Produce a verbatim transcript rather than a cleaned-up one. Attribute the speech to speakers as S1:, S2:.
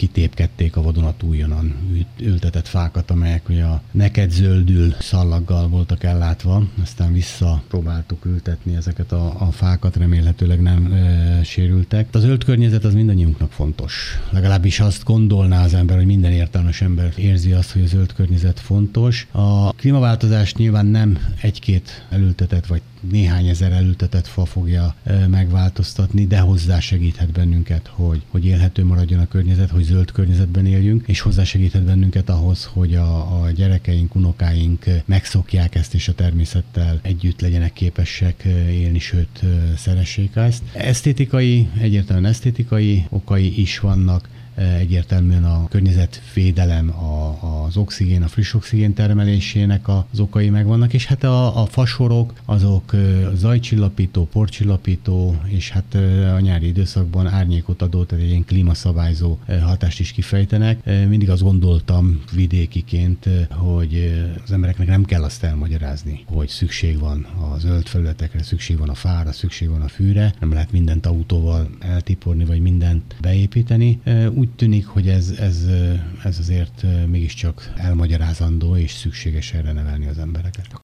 S1: kitépkedték a vadonatújonnan ültetett fákat, amelyek ugye a neked zöldül szallaggal voltak ellátva, aztán visszapróbáltuk ültetni ezeket a, a fákat, remélhetőleg nem e, sérültek. A zöld környezet az mindannyiunknak fontos. Legalábbis azt gondolná az ember, hogy minden értelmes ember érzi azt, hogy a zöld környezet fontos. A klímaváltozást nyilván nem egy-két elültetett vagy néhány ezer elültetett fa fogja e, megváltoztatni, de hozzá segíthet bennünket, hogy, hogy élhető maradjon a környezet, hogy zöld környezetben éljünk, és hozzá segíthet bennünket ahhoz, hogy a, a gyerekeink, unokáink megszokják ezt, és a természettel együtt legyenek képesek élni, sőt, szeressék ezt. Esztétikai, egyértelműen esztétikai okai is vannak, egyértelműen a környezetvédelem, a, az oxigén, a friss oxigén termelésének az okai megvannak, és hát a, a fasorok, azok zajcsillapító, porcsillapító, és hát a nyári időszakban árnyékot adó, tehát egy ilyen klímaszabályzó hatást is kifejtenek. Mindig azt gondoltam vidékiként, hogy az embereknek nem kell azt elmagyarázni, hogy szükség van a zöld felületekre, szükség van a fára, szükség van a fűre, nem lehet mindent autóval eltiporni, vagy mindent beépíteni. Úgy tűnik, hogy ez, ez, ez azért mégiscsak elmagyarázandó, és szükséges erre nevelni az embereket.